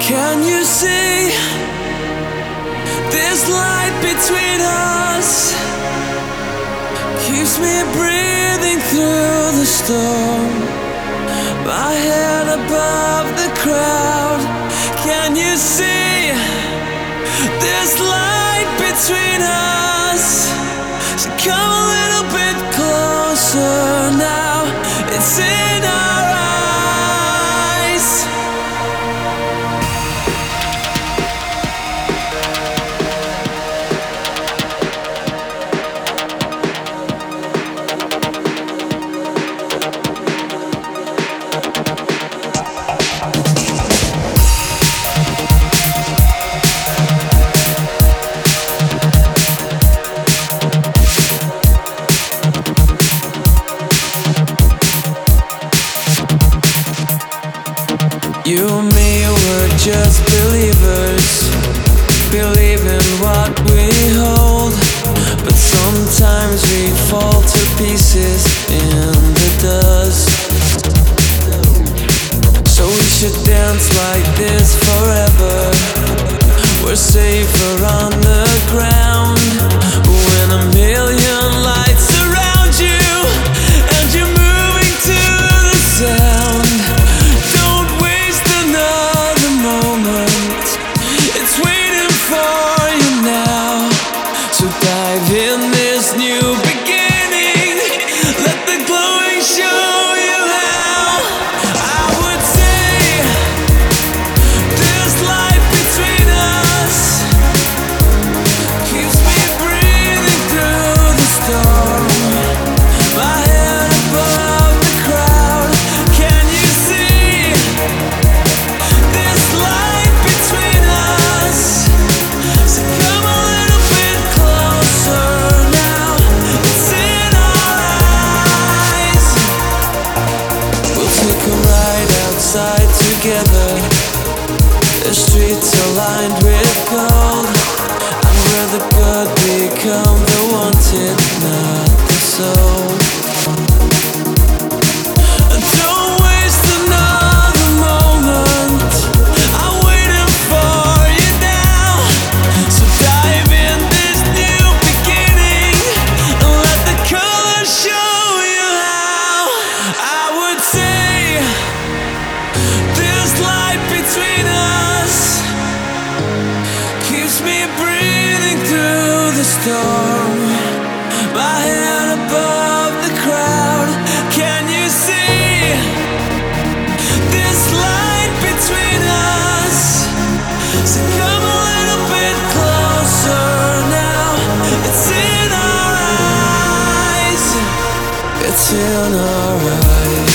Can you see this light between us? Keeps me breathing through the storm. My head above the crowd. Can you see this light between us? So come a little bit closer now. It's in our eyes. You and me were just believers, believe in what we hold. But sometimes we fall to pieces in the dust. So we should dance like this forever. We're safer on the ground. When a million lights surround you and you're moving to the sound. Dive in this new beginning. Let the glowing show you how. I would say this light between us keeps me breathing through the storm. My head above the crowd. Can you see this light between us? So come on. Outside together, the streets are lined with gold, and where the good become the wanted, not the soul. And don't waste another moment. I'm waiting for you now. So dive in this new beginning and let the color show you how. I would say this light between us keeps me breathing through the storm. My head above the crowd. Can you see this light between us? So come a little bit closer now. It's in our eyes. It's in our eyes.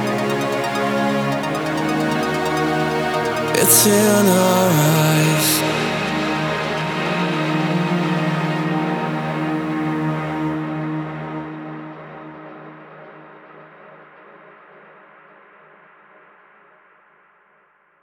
It's in our eyes.